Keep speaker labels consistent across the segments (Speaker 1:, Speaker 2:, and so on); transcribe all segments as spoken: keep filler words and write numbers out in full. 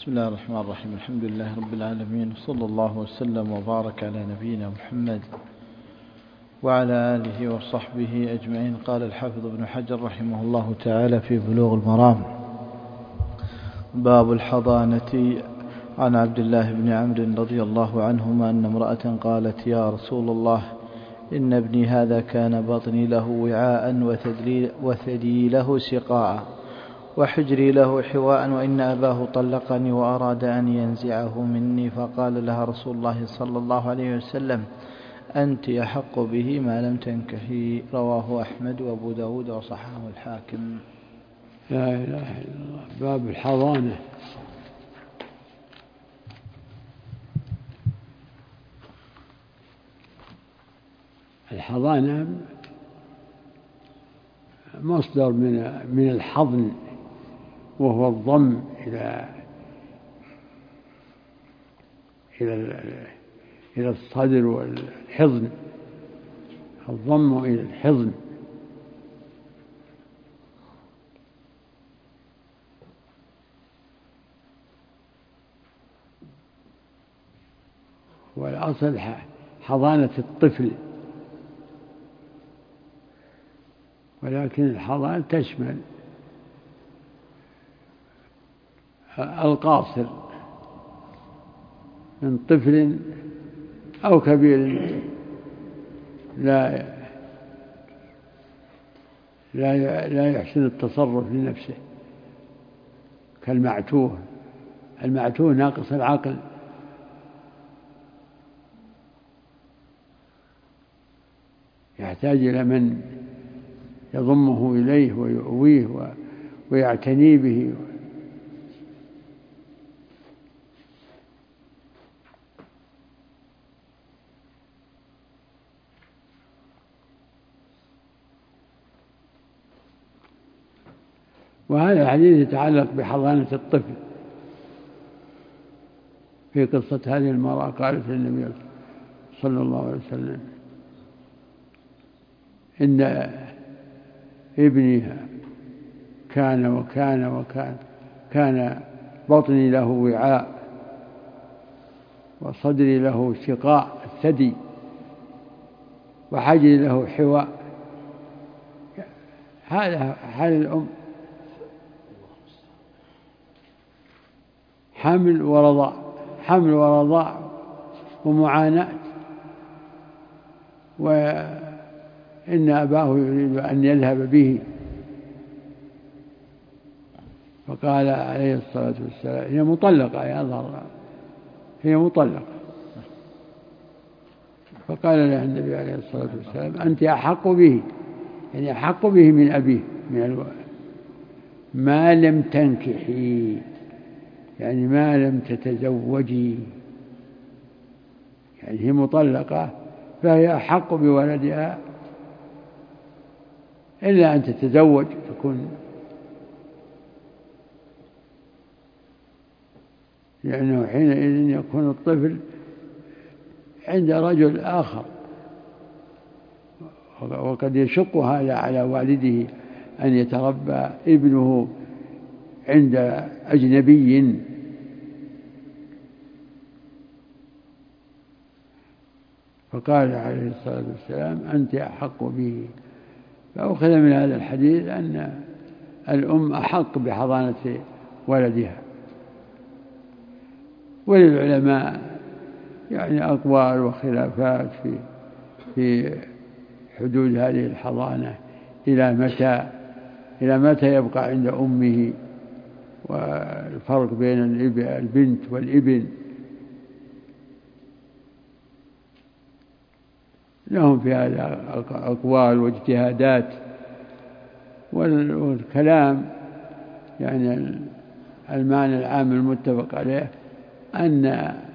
Speaker 1: بسم الله الرحمن الرحيم. الحمد لله رب العالمين، وصلى الله وسلم وبارك على نبينا محمد وعلى آله وصحبه أجمعين. قال الحافظ ابن حجر رحمه الله تعالى في بلوغ المرام: باب الحضانة. عن عبد الله بن عمرو رضي الله عنهما أن امرأة قالت: يا رسول الله، إن ابني هذا كان بطني له وعاء وثدي له سقاء وحجري له حواء، وإن أباه طلقني وأراد أن ينزعه مني، فقال لها رسول الله صلى الله عليه وسلم: أنت أحق به ما لم تنكحي. رواه أحمد وأبو داود وصححه الحاكم.
Speaker 2: لا إله إلا الله. باب الحضانة. الحضانة مصدر من من الحضن، وهو الضم إلى إلى إلى الصدر والحضن، الضم إلى الحضن. والأصل حضانة الطفل، ولكن الحضانة تشمل القاصر من طفل أو كبير لا لا لا يحسن التصرف لنفسه، كالمعتوه. المعتوه ناقص العقل، يحتاج إلى من يضمه إليه ويؤويه ويعتني به. وهذا الحديث يتعلق بحضانة الطفل، في قصة هذه المرأة قالت للنبي صلى الله عليه وسلم: إن ابني كان وكان وكان كان بطني له وعاء وصدري له سقاء الثدي وحجري له حواء. هذا حال الأم، حمل ورضاع، حمل ورضاع ومعاناة. وإن أباه يريد أن يذهب به، فقال عليه الصلاة والسلام: هي مطلقة يا ظهر، هي مطلقة. فقال له النبي عليه الصلاة والسلام: أنت أحق به، يعني أحق به من أبيه، من الو... ما لم تنكحي، يعني ما لم تتزوجي، يعني هي مطلقة فهي أحق بولدها إلا أن تتزوج، تكون، لأنه حينئذ يكون الطفل عند رجل آخر، وقد يشق هذا على والده أن يتربى ابنه عند أجنبي. فقال عليه الصلاة والسلام: أنت أحق به. فأخذ من هذا الحديث أن الأم أحق بحضانة ولدها. وللعلماء يعني أقوال وخلافات في في حدود هذه الحضانة، إلى متى إلى متى يبقى عند أمه، والفرق بين البنت والابن لهم في هذا أقوال واجتهادات. والكلام يعني المعنى العام المتفق عليه أن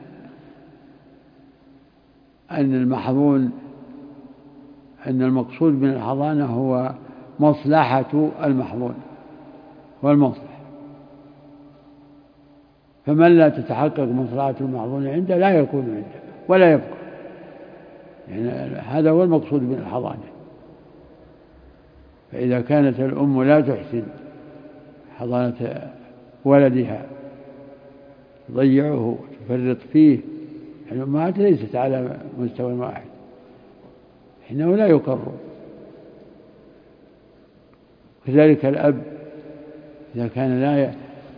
Speaker 2: أن المحظون أن المقصود من الحضانة هو مصلحة المحظون والمصلحة، فمن لا تتحقق مصلحة المحظون عنده لا يكون عنده ولا يبقى، يعني هذا هو المقصود من الحضانة. فإذا كانت الأم لا تحسن حضانة ولدها تضيعه وتفرط فيه. الأمهات ليست على مستوى واحد، إنه لا يقر. كذلك الأب إذا كان لا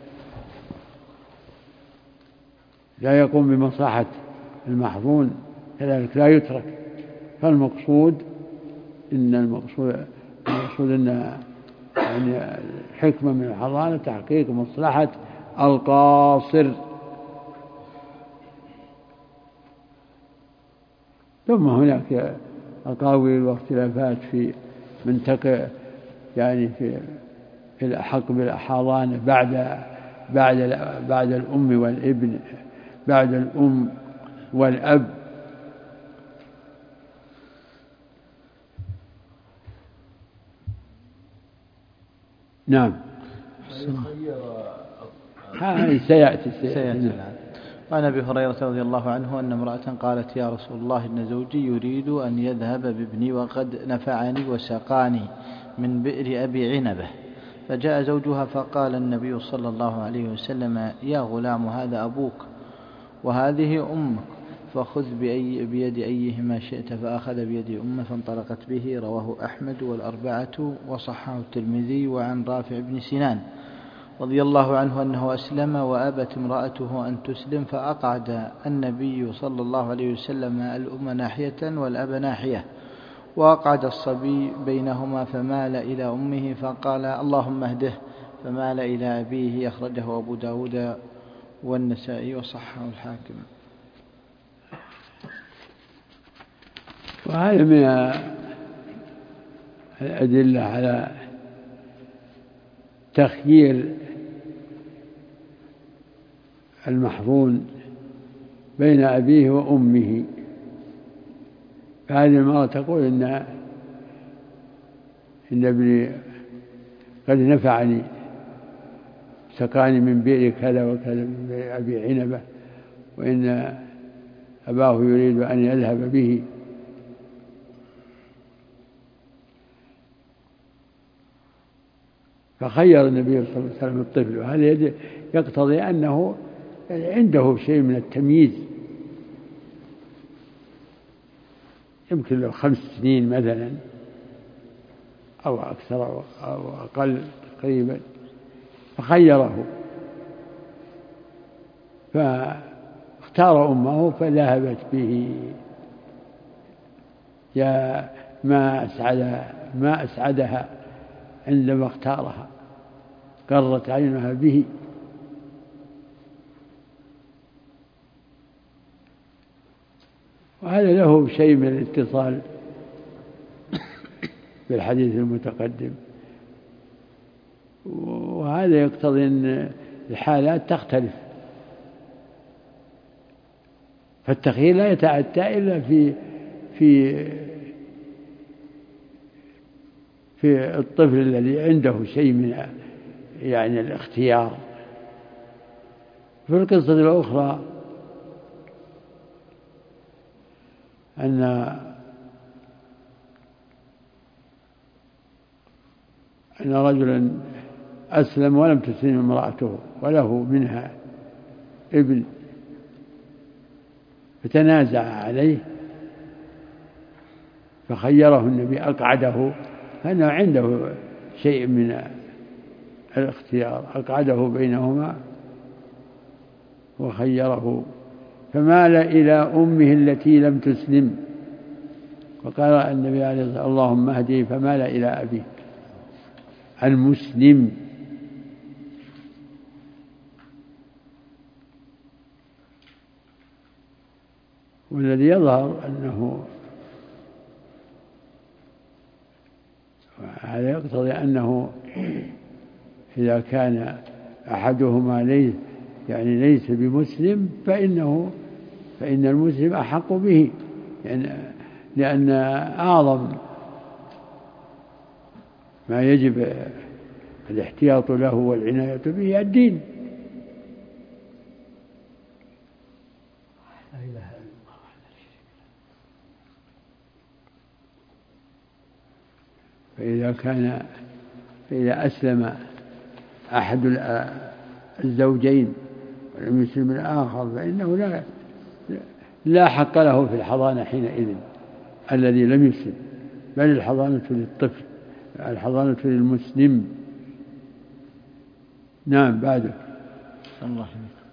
Speaker 2: لا يقوم بمصلحة المحظون كذلك لا يترك. فالمقصود إن المقصود المقصود أن يعني الحكمة من الحضانة تحقيق مصلحة القاصر. ثم هناك أقاويل واختلافات في من تقع يعني في في الأحق بالحضانة بعد بعد بعد الأم والابن، بعد الأم والأب. نعم هذا سيأتي سيأتي.
Speaker 1: وعن أبي هريرة رضي الله عنه أن امرأة قالت يا رسول الله إن زوجي يريد أن يذهب بابني وقد نفعني وسقاني من بئر أبي عنبة. فجاء زوجها فقال النبي صلى الله عليه وسلم يا غلام هذا أبوك وهذه أمك فخذ بأي بيد أيهما شئت. فأخذ بيد أمه فانطلقت به. رواه أحمد والأربعة وصححه الترمذي. وعن رافع بن سنان رضي الله عنه أنه أسلم وأبت امرأته أن تسلم فأقعد النبي صلى الله عليه وسلم الأم ناحية والأب ناحية وأقعد الصبي بينهما فمال إلى أمه فقال اللهم اهده فمال إلى أبيه. أخرجه أبو داود والنسائي وصححه الحاكم.
Speaker 2: وهذا من الأدلة على تخيير المحظون بين أبيه وأمه. فهذه المرأة تقول إن إن ابني قد نفعني سقاني من بئر كذا وكذا من بئر أبي عنبة وإن أباه يريد أن يذهب به. فخير النبي صلى الله عليه وسلم الطفل. وهذا يقتضي أنه عنده شيء من التمييز، يمكن له خمس سنين مثلا أو أكثر أو أقل تقريبا. فخيره فاختار أمه فذهبت به. يا ما أسعدها ما أسعدها عندما اختارها، قرت عينها به. وهذا له شيء من الاتصال بالحديث المتقدم. وهذا يقتضي أن الحالات تختلف، فالتخيير لا يتأتى إلا في في في الطفل الذي عنده شيء من يعني الاختيار. في القصة الأخرى أن أن رجلا أسلم ولم تسلم امرأته وله منها ابن، فتنازع عليه فخيره النبي أقعده، فأنه عنده شيء من الاختيار، أقعده بينهما وخيره. فمال إلى أمه التي لم تسلم، وقال النبي عليه الصلاة والسلام اللهم اهدي، فمال إلى أبيه المسلم. والذي يظهر أنه هذا يقتضي أنه إذا كان أحدهما ليس يعني ليس بمسلم فإنه فإن المسلم أحق به، يعني لأن أعظم ما يجب الاحتياط له والعناية به الدين. فإذا كان فإذا أسلم أحد الزوجين ولم يسلم الآخر فإنه لا لا حق له في الحضانة حينئذ الذي لم يسلم، بل الحضانة للطفل، الحضانة للمسلم. نعم بعده.
Speaker 1: الله.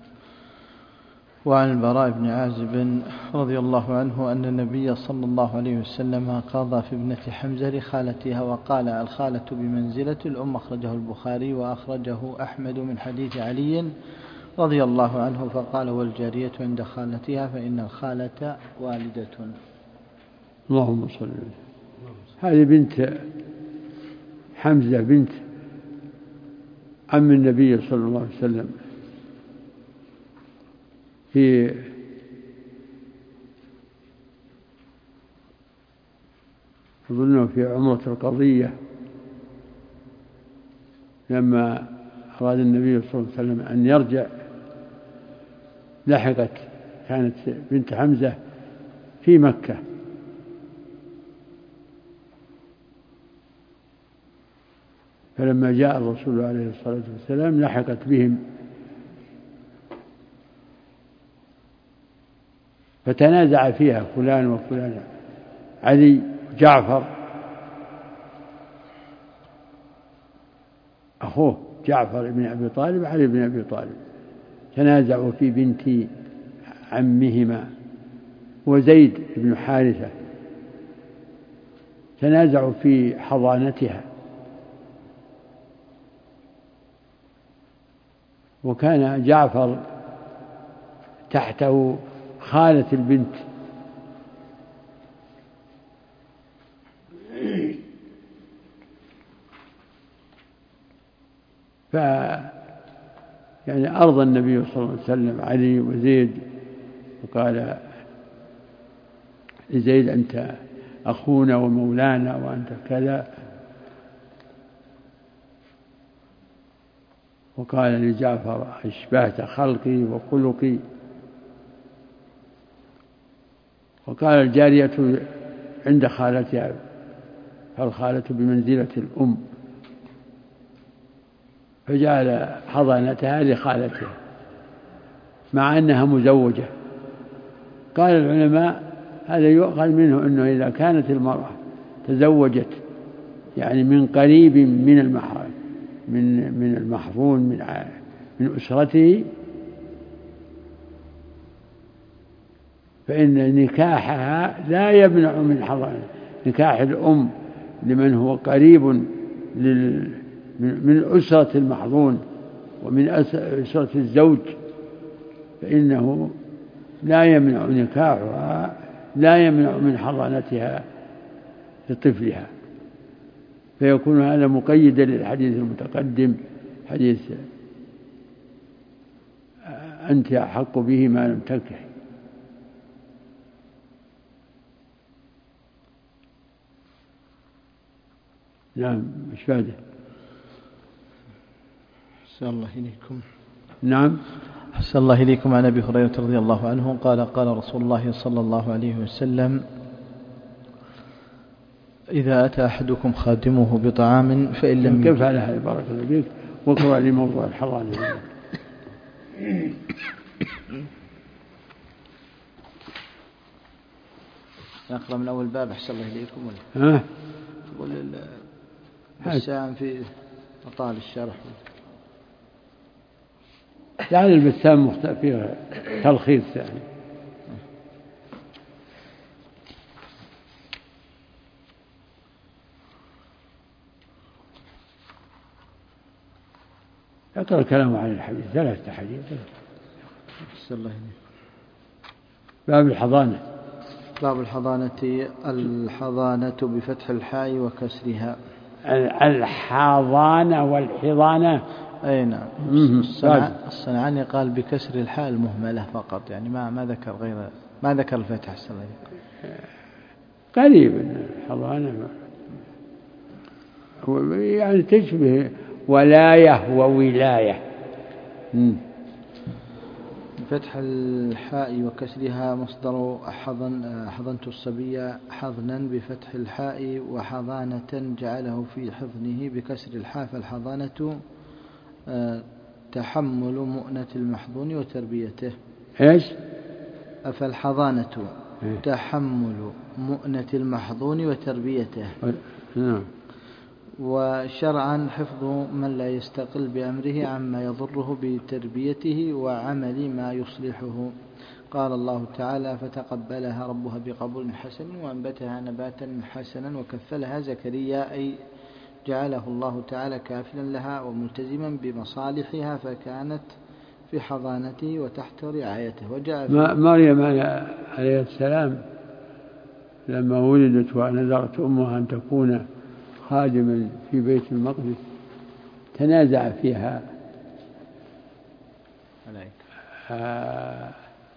Speaker 1: وعن البراء بن عازب رضي الله عنه أن النبي صلى الله عليه وسلم قضى في ابنة حمزة لخالتها وقال الخالة بمنزلة الأم، أخرجه البخاري وأخرجه أحمد من حديث علي رضي الله عنه فقال والجارية عند خالتها فإن الخالة والدة.
Speaker 2: اللهم صل وسلم. هذه بنت حمزة بنت عم النبي صلى الله عليه وسلم في أظنه في عمرة القضية لما أراد النبي صلى الله عليه وسلم أن يرجع لحقت، كانت بنت حمزة في مكة فلما جاء الرسول عليه الصلاة والسلام لحقت بهم فتنازع فيها فلان وفلان، علي جعفر أخوه جعفر بن أبي طالب علي بن أبي طالب تنازعوا في بنت عمهما وزيد بن حارثة تنازعوا في حضانتها، وكان جعفر تحته خالة البنت ف يعني أرضى النبي صلى الله عليه وسلم علي وزيد وقال لزيد أنت أخونا ومولانا وأنت كذا، وقال لجعفر أشبهت خلقي وخلقي، وقال الجارية عند خالتها فالخالة بمنزلة الأم، فجعل حضانتها لخالتها مع أنها مزوجة. قال العلماء هذا يؤخذ منه أنه إذا كانت المرأة تزوجت يعني من قريب من المحرم من من المحظون من من أسرته فإن نكاحها لا يمنع من حضانة نكاح الأم لمن هو قريب من أسرة المحظون ومن أسرة الزوج، فإنه لا يمنع نكاحها لا يمنع من حضانتها لطفلها، فيكون هذا مقيدا للحديث المتقدم حديث أنت أحق به ما لم تنكح. نعم مش بعده.
Speaker 1: أحسن الله إليكم.
Speaker 2: نعم
Speaker 1: أحسن الله إليكم. عن أبي هريرة رضي الله عنه قال قال رسول الله صلى الله عليه وسلم إذا أتى أحدكم خادمه بطعام فإن لم
Speaker 2: كيف على هذا بارك الله فيك واقرأ لي موضوع الحضانة.
Speaker 1: نقرأ من أول باب أحسن الله إليكم ولا
Speaker 2: ها
Speaker 1: تقول البسام في أطال الشرح
Speaker 2: يعني البسام فيه تلخيص يعني. اقرأ الكلام عن الحديث ثلاثة حديث. باب الحضانة.
Speaker 1: باب الحضانة. الحضانة بفتح الحاء وكسرها.
Speaker 2: الحضانة والحضانة.
Speaker 1: أي نعم. الصنعاني قال بكسر الحاء المهملة فقط، يعني ما ما ذكر غير ما ذكر الفتح. السلام
Speaker 2: قريب الحضانة يعني تشبه ولاية وولاية.
Speaker 1: فتح الحاء وكسرها مصدر حضن حضنت الصبي حضنا بفتح الحاء وحضانة جعله في حضنه بكسر الحاء، فالحضانة تحمل مؤنة المحظون وتربيته.
Speaker 2: إيش؟
Speaker 1: أفالحضانة
Speaker 2: إيه؟
Speaker 1: تحمل مؤنة المحظون وتربيته.
Speaker 2: نعم.
Speaker 1: وشرعا حفظ من لا يستقل بأمره عما يضره بتربيته وعمل ما يصلحه. قال الله تعالى فتقبلها ربها بقبول حسن وأنبتها نباتا حسنا وكفلها زكريا، أي جعله الله تعالى كافلا لها وملتزما بمصالحها فكانت في حضانته وتحت رعايته. وجاء
Speaker 2: مريم عليه السلام لما ولدت ونذرت أمها أن تكون خادما في بيت المقدس تنازع فيها آه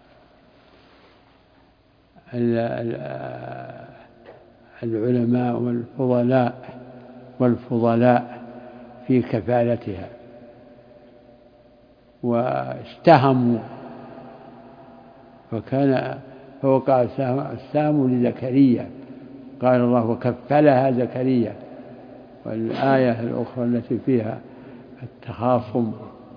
Speaker 2: العلماء والفضلاء والفضلاء في كفالتها، واستهموا فكان فوقع السهم لزكريا، قال الله وكفلها زكريا. والآية الأخرى التي فيها التخاصم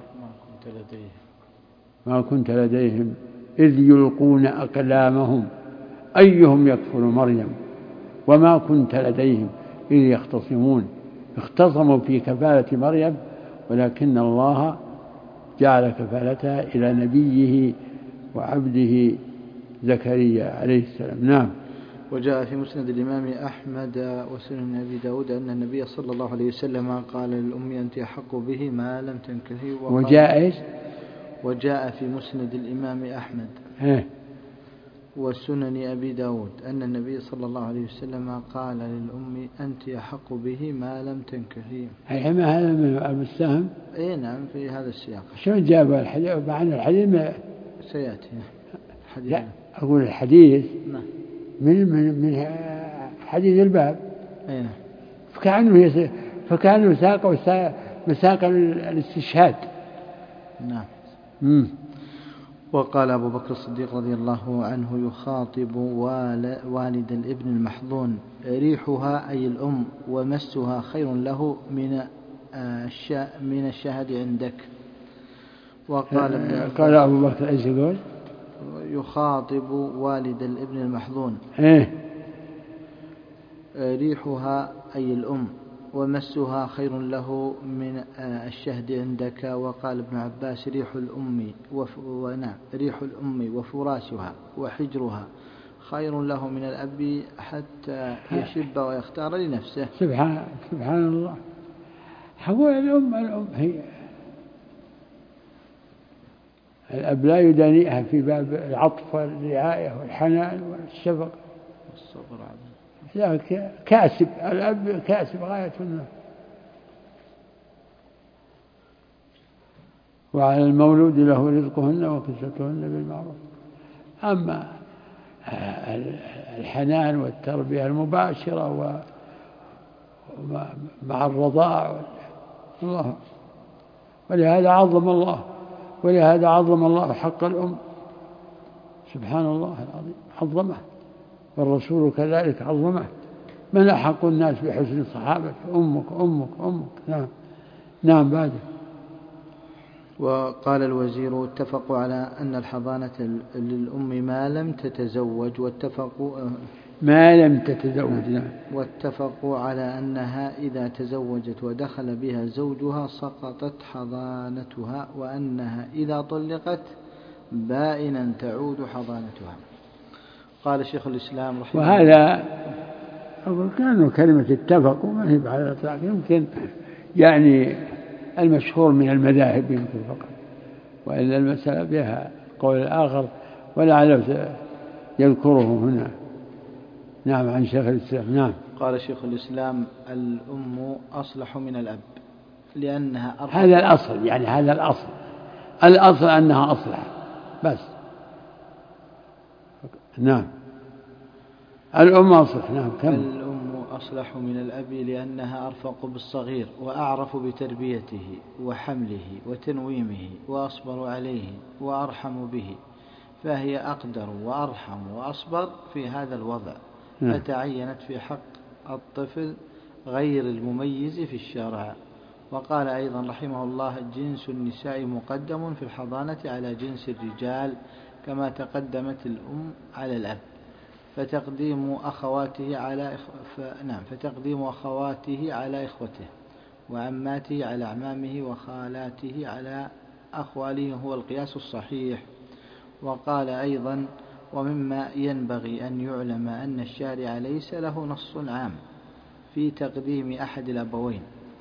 Speaker 2: ما كنت لديهم إذ يلقون أقلامهم أيهم يكفل مريم وما كنت لديهم إذ يختصمون. اختصموا في كفالة مريم ولكن الله جعل كفالتها إلى نبيه وعبده زكريا عليه السلام. نعم.
Speaker 1: وجاء في مسند الإمام أحمد وسنن أبي داود أن النبي صلى الله عليه وسلم قال للأم أنت أحق به ما لم تنكحي.
Speaker 2: وجاء إيش؟
Speaker 1: وجاء في مسند الإمام أحمد
Speaker 2: إيه؟
Speaker 1: وسنن أبي داود أن النبي صلى الله عليه وسلم قال للأم أنت أحق به ما لم تنكحي.
Speaker 2: أي ما هذا من أبو السهم؟
Speaker 1: أي نعم في هذا السياق.
Speaker 2: شلون جاب الحديث معنى الحديث ما
Speaker 1: سيأتي الحديث؟
Speaker 2: لا أقول الحديث
Speaker 1: نعم
Speaker 2: من من من حديث الباب.
Speaker 1: أي نعم.
Speaker 2: فكأنه فكأنه ساق مساق الاستشهاد.
Speaker 1: نعم.
Speaker 2: مم.
Speaker 1: وقال أبو بكر الصديق رضي الله عنه يخاطب والد الابن المحظون ريحها أي الأم ومسها خير له من من الشهد عندك. وقال
Speaker 2: قال أبو بكر إيش يقول؟
Speaker 1: يخاطب والد الابن المحظون
Speaker 2: إيه؟
Speaker 1: ريحها أي الأم ومسها خير له من الشهد عندك. وقال ابن عباس ريح الأم ونعم ريح الأم وفراشها وحجرها خير له من الأب حتى يشب ويختار لنفسه.
Speaker 2: سبحان سبحان الله. حقول الأم الأم هي الأب لا يدانيها في باب العطف والرعاية والحنان والشفقة
Speaker 1: والصبر عليه.
Speaker 2: لا كاسب الأب كاسب غاية النفس. وعلى المولود له رزقهن وكسوتهن بالمعروف. أما الحنان والتربية المباشرة ومع الرضاع الله، ولهذا عظم الله ولهذا عظم الله حق الأم سبحان الله العظيم عظمه، والرسول كذلك عظمه. من أحق الناس بحسن الصحابة أمك أمك أمك. نعم نعم. بعد.
Speaker 1: وقال الوزير اتفقوا على أن الحضانة للأم ما لم تتزوج واتفقوا
Speaker 2: ما لم تتزوج. نعم.
Speaker 1: واتفقوا على أنها إذا تزوجت ودخل بها زوجها سقطت حضانتها وأنها إذا طلقت بائنا تعود حضانتها. قال شيخ الإسلام رحمه الله.
Speaker 2: وهذا أقول كانوا كلمة اتفقوا ما هي على الإطلاق، يمكن يعني المشهور من المذاهب يمكن فقط، وإلا المسألة بها قول الآخر ولعله يذكره هنا. نعم. عن شيخ الإسلام. نعم.
Speaker 1: قال شيخ الإسلام الأم أصلح من الأب لأنها أرفق.
Speaker 2: هذا الأصل، يعني هذا الأصل الأصل أنها أصلح بس. نعم. الأم أصلح. نعم. كم؟
Speaker 1: الأم أصلح من الأب لأنها أرفق بالصغير وأعرف بتربيته وحمله وتنويمه وأصبر عليه وأرحم به، فهي أقدر وأرحم وأصبر في هذا الوضع. فتعينت في حق الطفل غير المميز في الشرع، وقال أيضا رحمه الله: جنس النساء مقدم في الحضانة على جنس الرجال كما تقدمت الأم على الأب، فتقديم أخواته على ف... نعم فتقديم أخواته على إخوته، وعماته على أعمامه، وخالاته على أخواله هو القياس الصحيح. وقال أيضا: ومما ينبغي أن يعلم أن الشارع ليس له نص عام في تقديم أحد الأبوين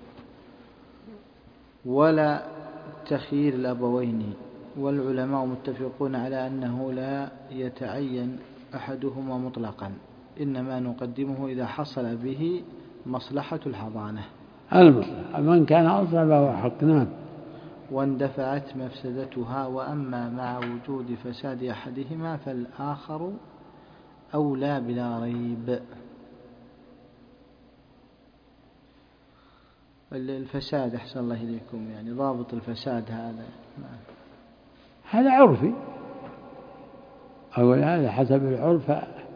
Speaker 1: ولا تخيير الأبوين، والعلماء متفقون على أنه لا يتعين أحدهما مطلقا، إنما نقدمه إذا حصل به مصلحة الحضانة.
Speaker 2: المصلحة من كان أصلا فهو حق. نعم.
Speaker 1: واندفعت مفسدتها، وأما مع وجود فساد أحدهما فالآخر أولى بلا ريب. الفساد أحسن الله إليكم، يعني ضابط الفساد هذا
Speaker 2: هذا عرفي، أو هذا حسب العرف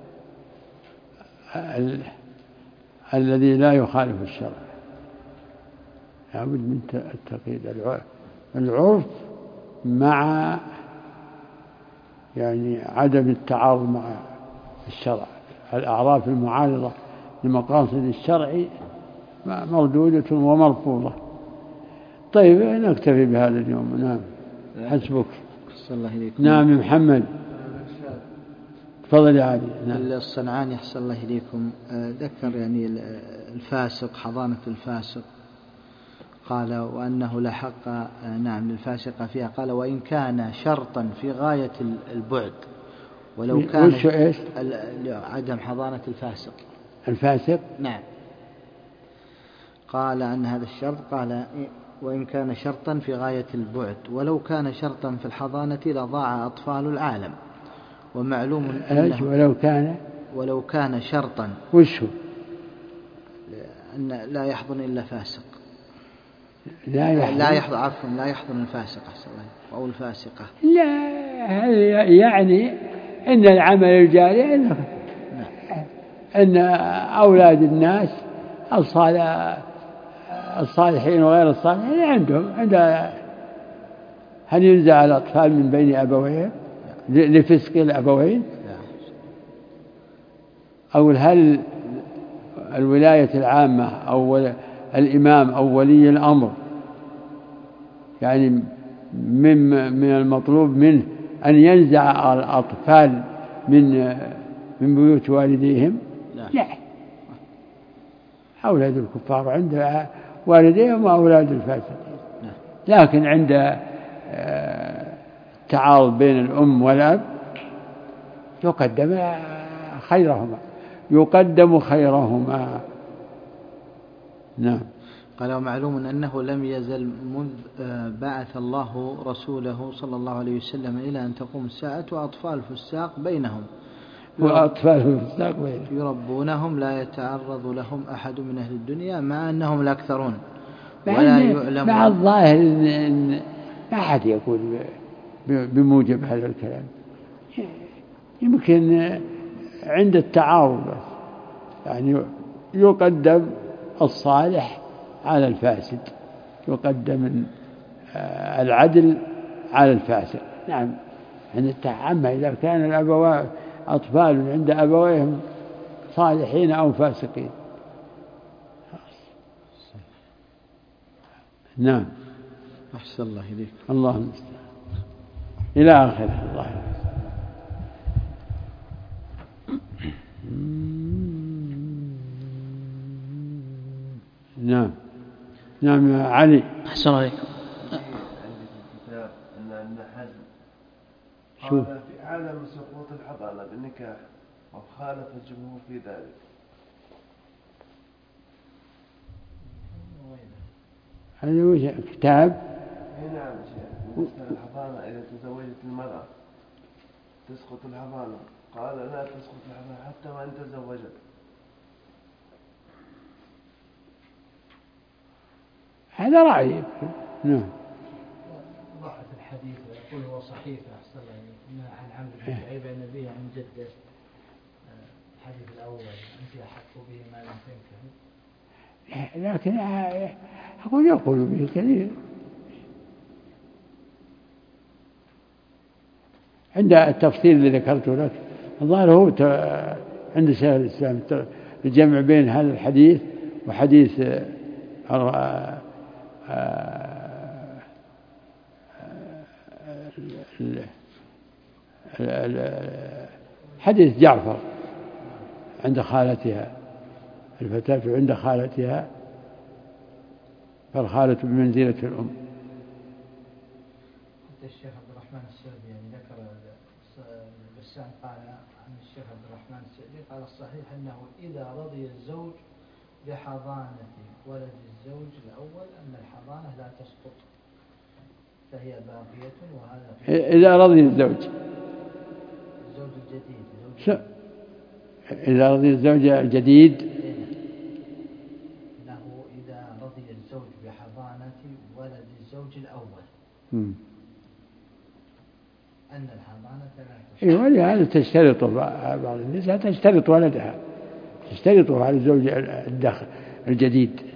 Speaker 2: ال... الذي لا يخالف الشرع، لابد من التقييد. العرف مع يعني عدم التعارض مع الشرع. الأعراف المعارضة لمقاصد الشرع مردودة ومرفوضة. طيب نكتفي بهذا اليوم. نعم حسبك. نعم محمد تفضل يا علي.
Speaker 1: نعم. الصنعاني أحسن الله إليكم ذكر يعني الفاسق، حضانة الفاسق، قال وأنه لا حق نعم للفاسقة فيها. قال وإن كان شرطا في غاية البعد، ولو كان عدم حضانة الفاسق
Speaker 2: الفاسق
Speaker 1: نعم. قال عن هذا الشرط، قال وإن كان شرطا في غاية البعد ولو كان شرطا في الحضانة لضاع أطفال العالم. ومعلوم أنه
Speaker 2: ولو كان
Speaker 1: ولو كان شرطا
Speaker 2: وش هو؟
Speaker 1: أن لا يحضن إلا فاسق.
Speaker 2: لا يحضن
Speaker 1: لا يحضن عفوا لا يحضن الفاسق أو الفاسقة.
Speaker 2: لا يعني إن العمل الجاري إنه أن أولاد الناس الصالحين وغير الصالحين عندهم عند هل ينزع الأطفال من بين أبوين لفسق الأبوين؟ أو هل الولاية العامة أو الإمام أو ولي الأمر يعني من من المطلوب منه أن ينزع الأطفال من من بيوت والديهم؟ لا. أولاد الكفار عند والديهم وأولاد الفاسقين، لكن عند التعارض بين الأم والأب يقدم خيرهما يقدم خيرهما. نعم.
Speaker 1: قال ومعلوم أنه لم يزل منذ بعث الله رسوله صلى الله عليه وسلم إلى أن تقوم الساعة وأطفال فساق بينهم
Speaker 2: وأطفال فساق بينهم
Speaker 1: يربونهم لا يتعرض لهم أحد من أهل الدنيا مع أنهم الأكثرون ولا يعلم.
Speaker 2: مع الظاهر إن ما أحد يقول بموجب هذا الكلام، يمكن عند التعارض يعني يقدم الصالح على الفاسد، يقدم العدل على الفاسد. نعم عند التعامل إذا كان الأبوان أطفال عند أبويهم صالحين أو فاسقين. نعم.
Speaker 1: أحسن الله إليك.
Speaker 2: اللهم إلى آخره. الله. نعم. نعم يا علي.
Speaker 1: أحسن الله عليكم.
Speaker 3: الكتاب أن ابن حزم
Speaker 2: شوف
Speaker 3: قال في عالم سقوط الحضانة بالنكاح وخالف الجمهور في ذلك.
Speaker 2: هذا وش كتاب؟
Speaker 3: نعم شيخ. الحضانة إذا تزوجت المرأة تسقط الحضانة، قال لا تسقط الحضانة حتى وإن تزوجت.
Speaker 2: هذا رأيي. نعم.
Speaker 4: ضعف الحديث ويقول هو صحيح أحسن الله عن عمرو بن شعيب عن أبيه عن جده. الحديث الأول أنت أحق به ما لم تنكه.
Speaker 2: لكن أقول يقول به كثير. عند التفصيل اللي ذكرته لك الظاهر هو عند شيخ الإسلام الجمع بين هذا الحديث وحديث حديث جعفر عند خالتها، الفتاة عند خالتها فالخالة بمنزلة الأم.
Speaker 4: الشيخ عبد الرحمن السعدي يعني ذكر البسام قال عن الشيخ عبد الرحمن السعدي قال الصحيح أنه إذا رضي الزوج بحضانة ولد الزوج الأول أن الحضانة لا تسقط فهي باقية، وهذا
Speaker 2: إذا رضي الزوج
Speaker 4: الزوج الجديد زوج
Speaker 2: إذا رضي الزوج الجديد
Speaker 4: أنه إذا رضي الزوج بحضانة ولد الزوج الأول
Speaker 2: م.
Speaker 4: أن الحضانة لا تسقط.
Speaker 2: إيه ولهذا تشترط بعض النساء تشترط ولدها تشترطه على الزوج الدخل الجديد.